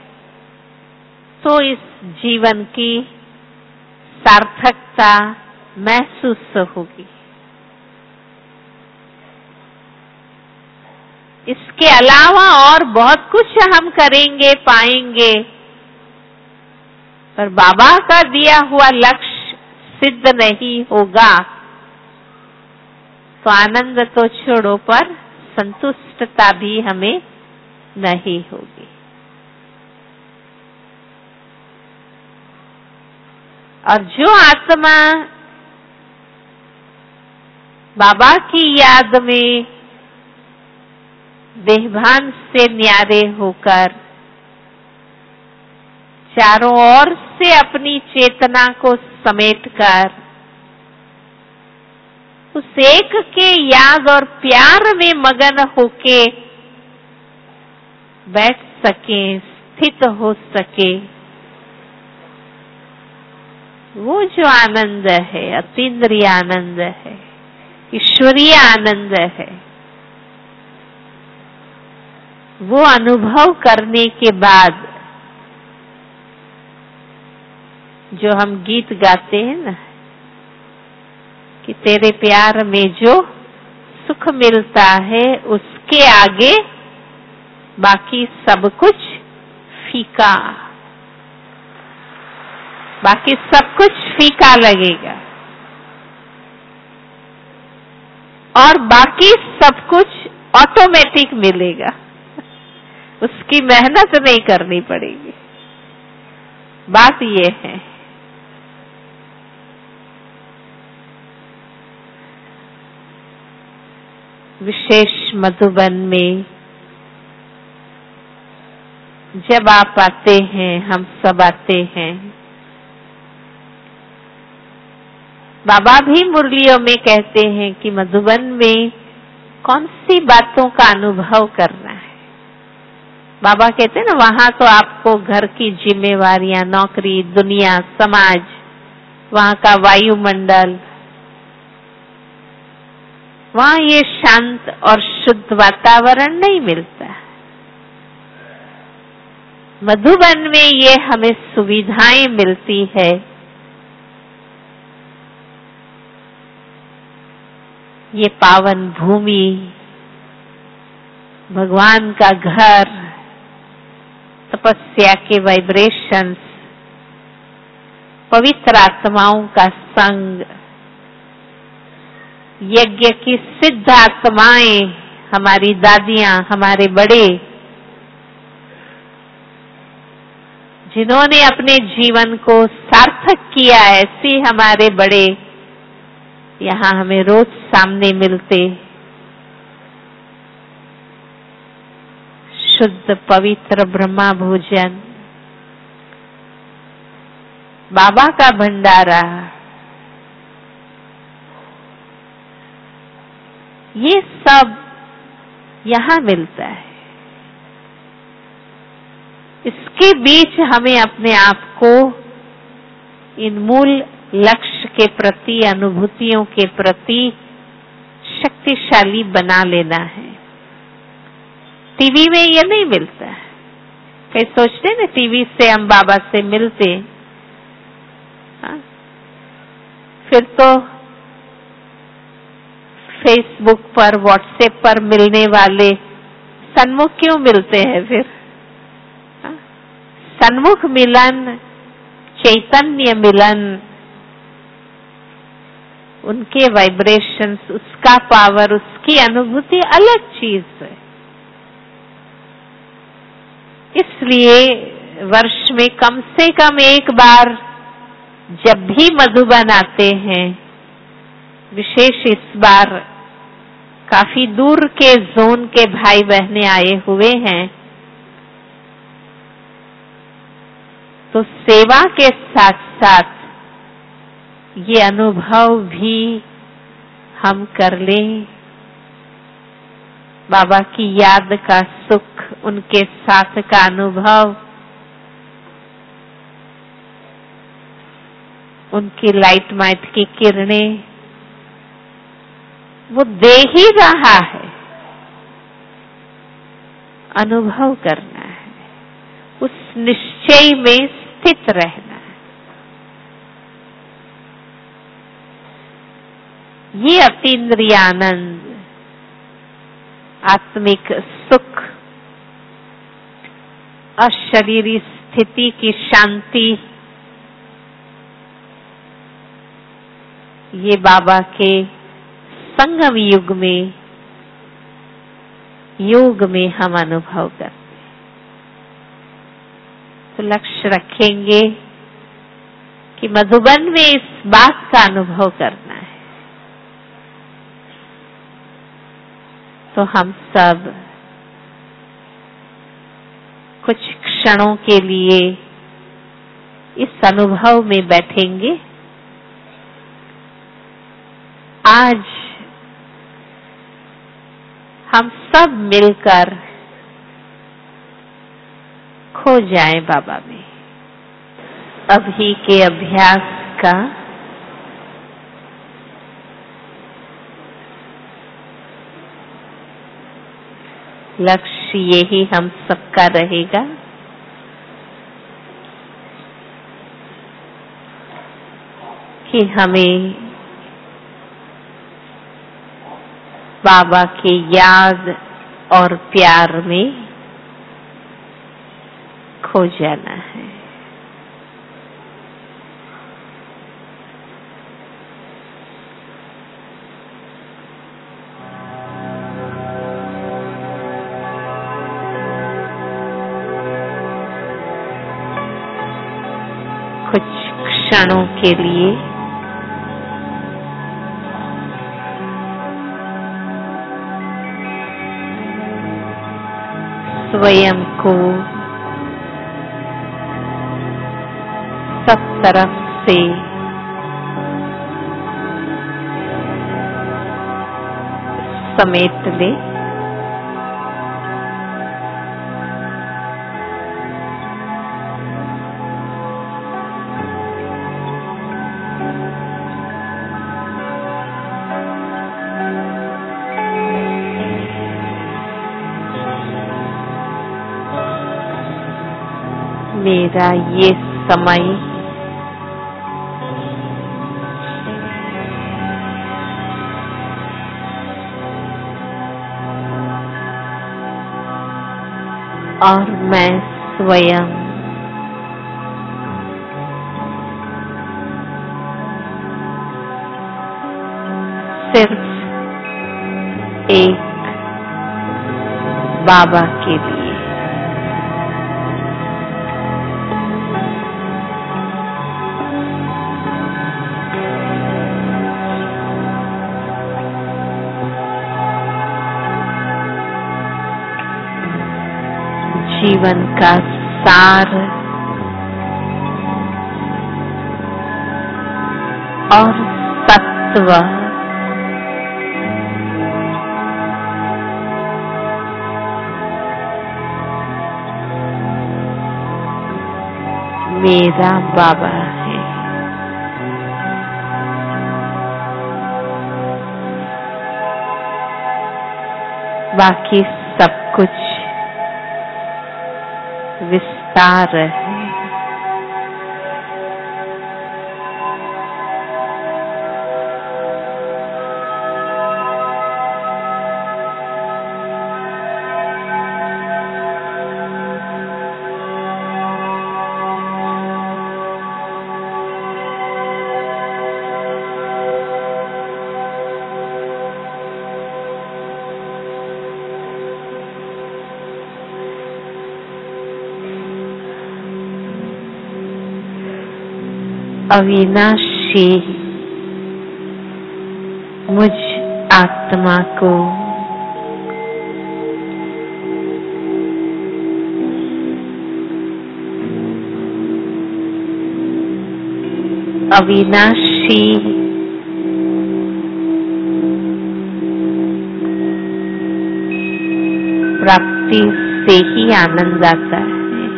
तो इस जीवन की सार्थकता महसूस होगी। इसके अलावा और बहुत कुछ हम करेंगे, पाएंगे, पर बाबा का दिया हुआ लक्ष्य सिद्ध नहीं होगा तो आनंद तो छोड़ो, पर संतुष्टता भी हमें नहीं होगी। और जो आत्मा बाबा की याद में देहभान से न्यारे होकर चारों ओर से अपनी चेतना को समेटकर उस एक के याद और प्यार में मगन होके बैठ सके, स्थित हो सके, वो जो आनंद है, अतीन्द्रिय आनंद है, ईश्वरीय आनंद है, वो अनुभव करने के बाद जो हम गीत गाते हैं ना कि कि तेरे प्यार में जो सुख मिलता है उसके आगे बाकी सब कुछ फीका, बाकी सब कुछ फीका लगेगा और बाकी सब कुछ ऑटोमेटिक मिलेगा, उसकी मेहनत नहीं करनी पड़ेगी। बात ये है। विशेष मधुबन में जब आप आते हैं, हम सब आते हैं, बाबा भी मुरलियों में कहते हैं कि मधुबन में कौन सी बातों का अनुभव करना है। बाबा कहते हैं ना, वहां तो आपको घर की जिम्मेवारियां, नौकरी, दुनिया, समाज, वहां का वायुमंडल, वहां ये शांत और शुद्ध वातावरण नहीं मिलता। मधुबन में ये हमें सुविधाएं मिलती है। ये पावन भूमि, भगवान का घर, तपस्या के वाइब्रेशंस, पवित्र आत्माओं का संग, यज्ञ की सिद्ध आत्माएं, हमारी दादियां, हमारे बड़े, जिन्होंने अपने जीवन को सार्थक किया, ऐसे हमारे बड़े यहाँ हमें रोज सामने मिलते। शुद्ध पवित्र ब्रह्मा भोजन, बाबा का भंडारा, ये सब यहाँ मिलता है। इसके बीच हमें अपने आप को इन मूल लक्ष्य के प्रति, अनुभूतियों के प्रति शक्तिशाली बना लेना है। टीवी में ये नहीं मिलता है। कई सोचते हैं ना, टीवी से हम बाबा से मिलते, फिर तो फेसबुक पर, व्हाट्सएप पर मिलने वाले सन्मुख क्यों मिलते हैं? फिर सन्मुख मिलन, चैतन्य मिलन, उनके वाइब्रेशंस, उसका पावर, उसकी अनुभूति अलग चीज है। इसलिए वर्ष में कम से कम एक बार जब भी मधुबन आते हैं, विशेष इस बार काफी दूर के जोन के भाई बहनें आए हुए हैं, तो सेवा के साथ साथ ये अनुभव भी हम कर लें। बाबा की याद का सुख, उनके साथ का अनुभव, उनकी लाइट माइट की किरणें, वो दे ही रहा है, अनुभव करना है, उस निश्चय में स्थित रहना है। ये अतीन्द्रिय आनंद, आत्मिक सुख, अशरीरी स्थिति की शांति, ये बाबा के संगम युग में, योग में हम अनुभव करते। तो लक्ष्य रखेंगे कि मधुबन में इस बात का अनुभव करना है। तो हम सब कुछ क्षणों के लिए इस अनुभव में बैठेंगे। आज हम सब मिलकर खो जाएं बाबा में। अभी के अभ्यास का लक्ष्य यही हम सबका रहेगा कि हमें बाबा के याद और प्यार में खो जाना है। कुछ क्षणों के लिए स्वयं को सब तरफ से समेट ले। मेरा ये समय और मैं स्वयं सिर्फ एक बाबा के लिए। जीवन का सार और तत्व मेरा बाबा है। बाकी सब कुछ विस्तार है। अविनाशी मुझ आत्मा को अविनाशी प्राप्ति से ही आनंद आता है।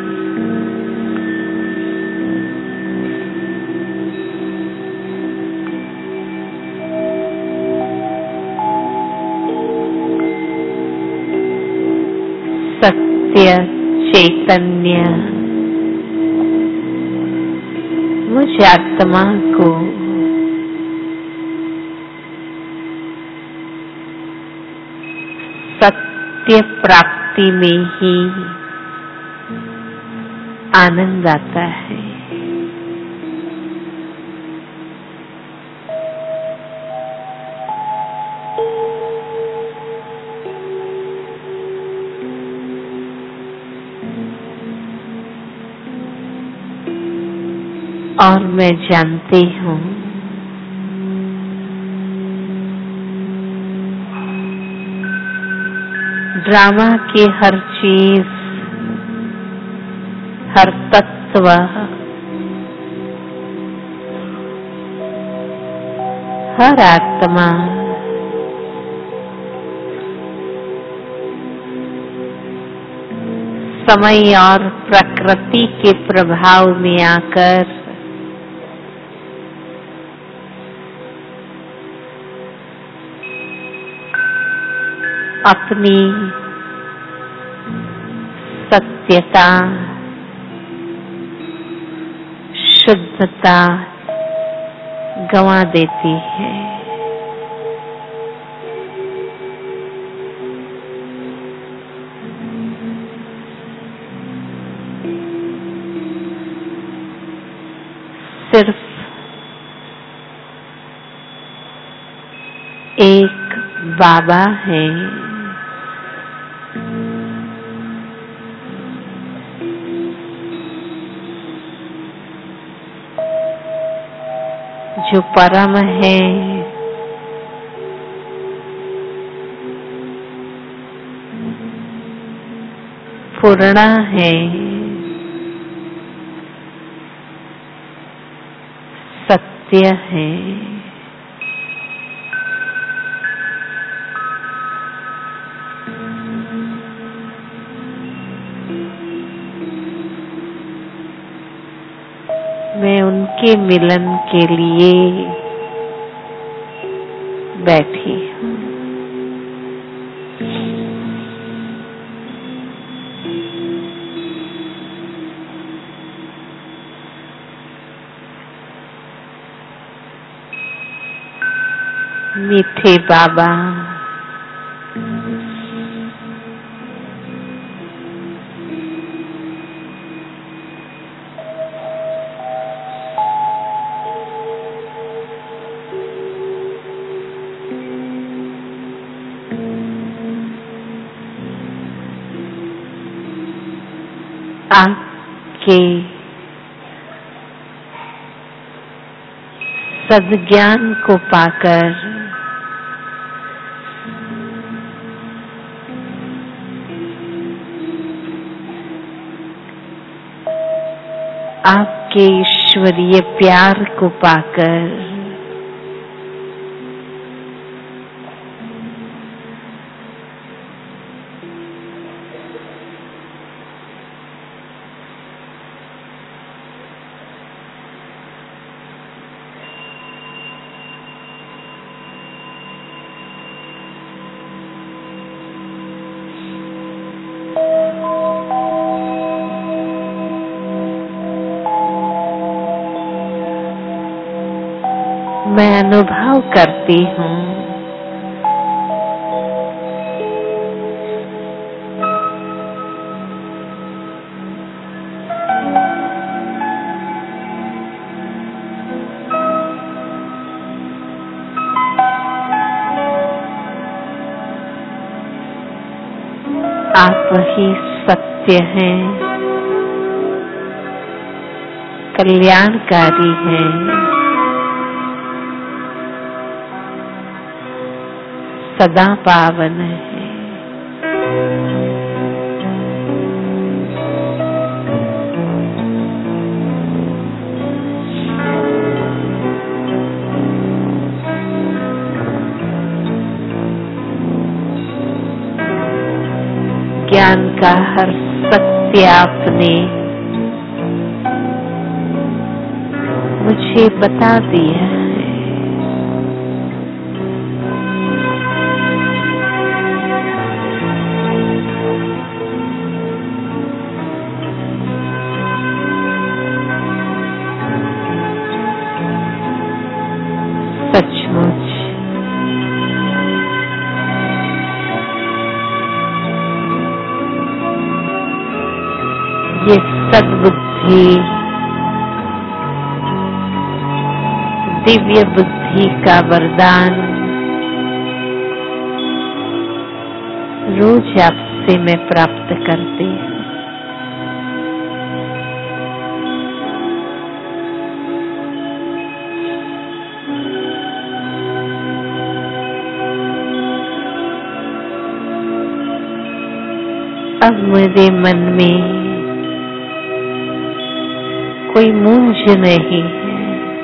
सत्य चैतन्य मुझ आत्मा को सत्य प्राप्ति में ही आनंद आता है। और मैं जानती हूँ ड्रामा की हर चीज, हर तत्व हर आत्मा समय और प्रकृति के प्रभाव में आकर अपनी सत्यता, शुद्धता गंवा देती है। एक बाबा हैं जो परम है, पूर्ण है, सत्य है। मैं उनके मिलन के लिए बैठी हूँ। मीठे बाबा, आपके सद्ज्ञान को पाकर आपके ईश्वरीय प्यार को पाकर मैं अनुभव करती हूँ आप ही सत्य हैं, कल्याणकारी हैं, सदा पावन है। ज्ञान का हर सत्य आपने मुझे बता दिया है। सचमुच ये सद्बुद्धि, दिव्य बुद्धि का वरदान रोज आपसे मैं प्राप्त करती हूँ। अब मेरे मन में कोई मूंझ नहीं है।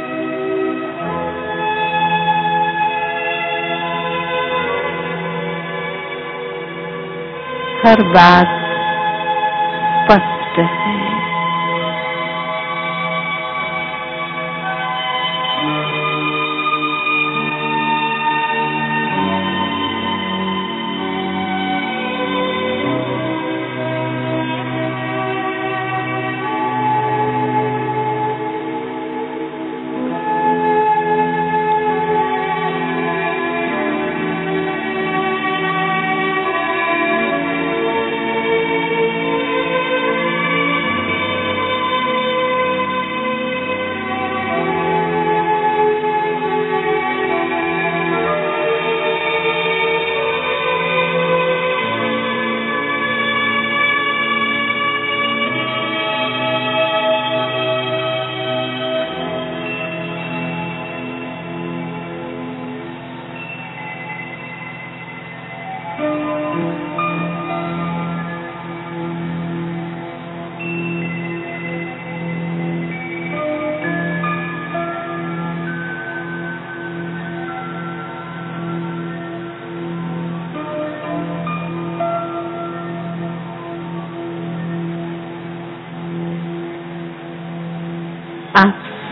हर बात स्पष्ट है।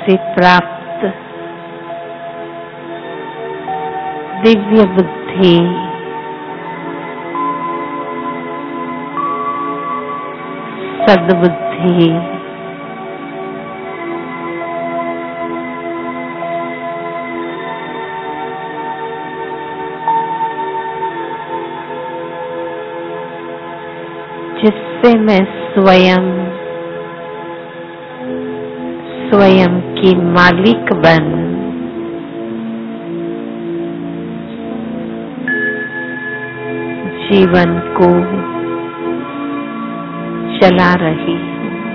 से प्राप्त दिव्य बुद्धि सद्बुद्धि जिससे मैं स्वयं की मालिक बन जीवन को चला रही हूँ।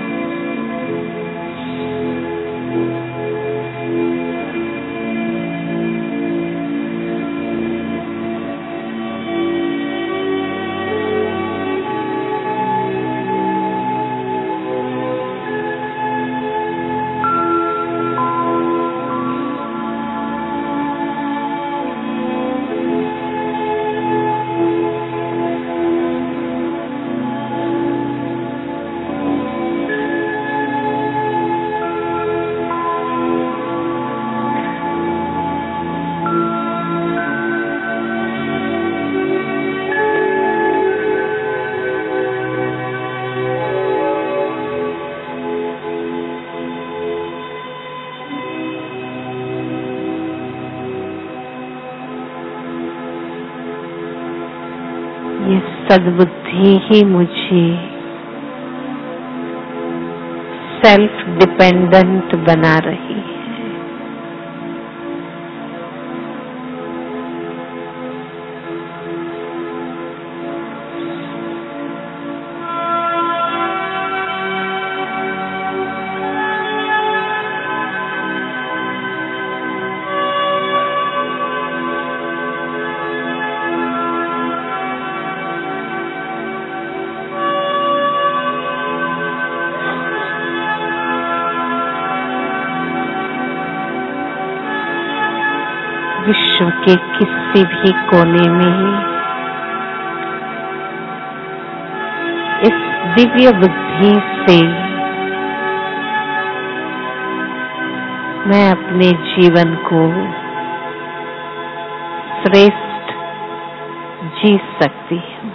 ये सद्बुद्धि ही मुझे सेल्फ डिपेंडेंट बना रही है। विश्व के किसी भी कोने में इस दिव्य बुद्धि से मैं अपने जीवन को श्रेष्ठ जी सकती हूँ।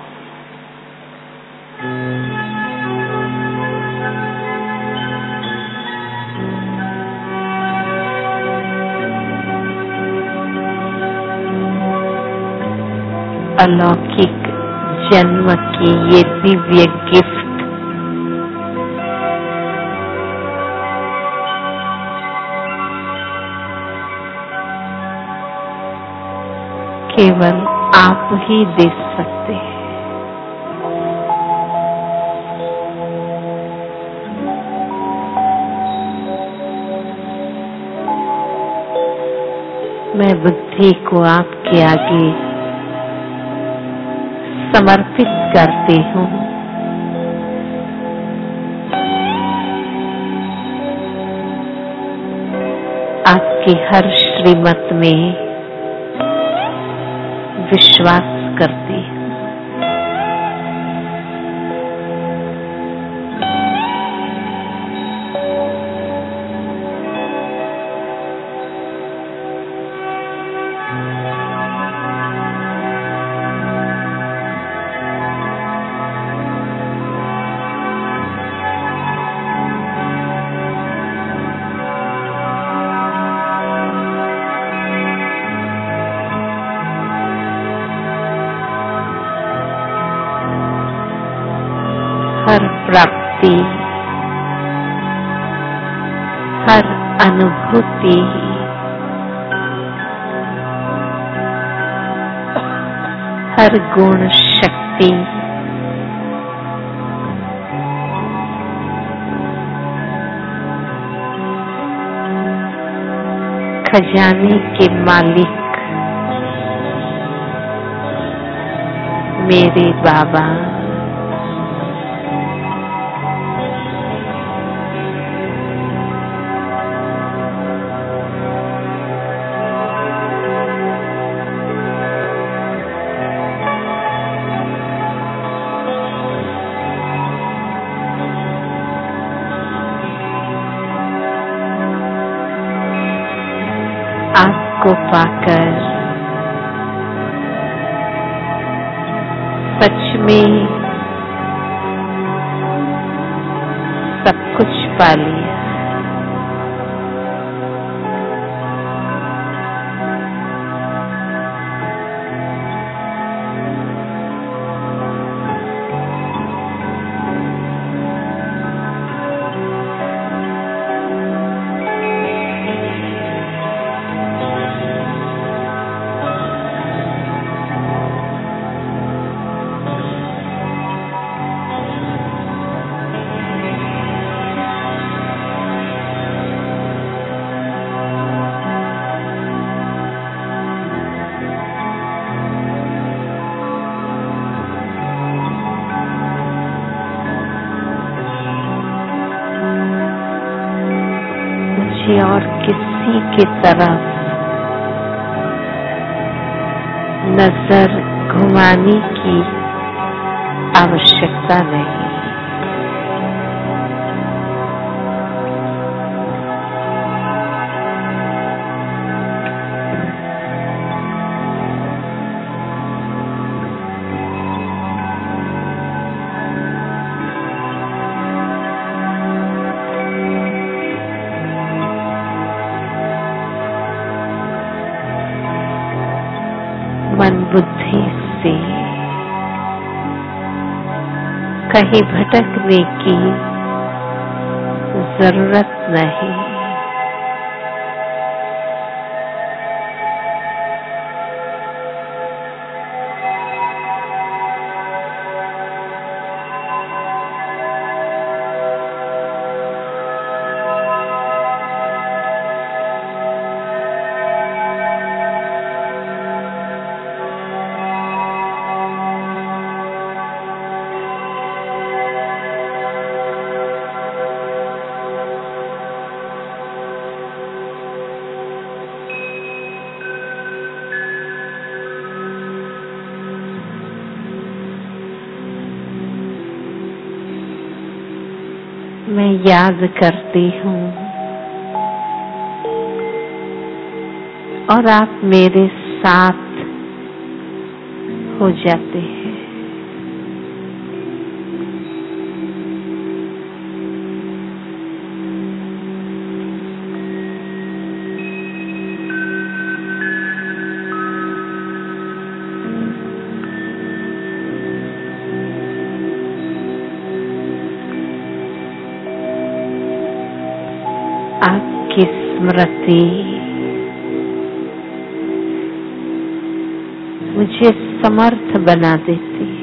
अलौकिक जन्म की ये दिव्य गिफ्ट केवल आप ही दे सकते हैं। मैं बुद्धि को आपके आगे समर्पित करती हूँ। आपकी हर श्रीमत में विश्वास करती हूँ। हर प्राप्ति, हर अनुभूति हर गुण शक्ति खजाने के मालिक मेरे बाबा आपको पाकर सच में सब कुछ पा लिया। और किसी की तरफ नजर घुमाने की आवश्यकता नहीं। मन बुद्धि से कहीं भटकने की जरूरत नहीं। मैं याद करती हूँ और आप मेरे साथ हो जाते हैं। आपकी स्मृति मुझे समर्थ बना देती है।